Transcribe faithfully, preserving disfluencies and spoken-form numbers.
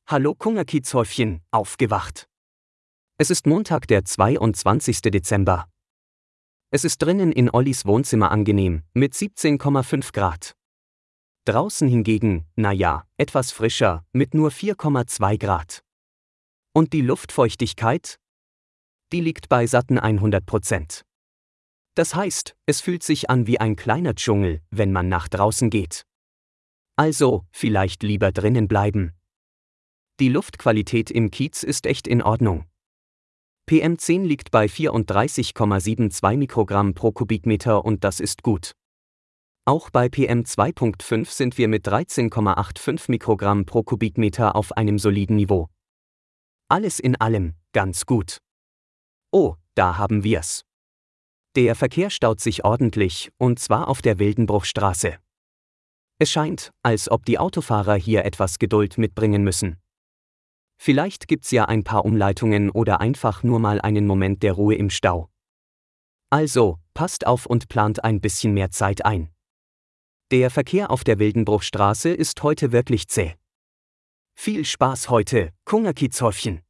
Hallo Kungerkiezhäufchen, aufgewacht. Es ist Montag, der zweiundzwanzigste Dezember. Es ist drinnen in Ollis Wohnzimmer angenehm, mit siebzehn Komma fünf Grad. Draußen hingegen, naja, etwas frischer, mit nur vier Komma zwei Grad. Und die Luftfeuchtigkeit? Die liegt bei satten hundert Prozent. Das heißt, es fühlt sich an wie ein kleiner Dschungel, wenn man nach draußen geht. Also, vielleicht lieber drinnen bleiben. Die Luftqualität im Kiez ist echt in Ordnung. P M zehn liegt bei vierunddreißig Komma zweiundsiebzig Mikrogramm pro Kubikmeter und das ist gut. Auch bei P M zwei Komma fünf sind wir mit dreizehn Komma fünfundachtzig Mikrogramm pro Kubikmeter auf einem soliden Niveau. Alles in allem, ganz gut. Oh, da haben wir's. Der Verkehr staut sich ordentlich, und zwar auf der Wildenbruchstraße. Es scheint, als ob die Autofahrer hier etwas Geduld mitbringen müssen. Vielleicht gibt's ja ein paar Umleitungen oder einfach nur mal einen Moment der Ruhe im Stau. Also, passt auf und plant ein bisschen mehr Zeit ein. Der Verkehr auf der Wildenbruchstraße ist heute wirklich zäh. Viel Spaß heute, Kungerkiezhäufchen!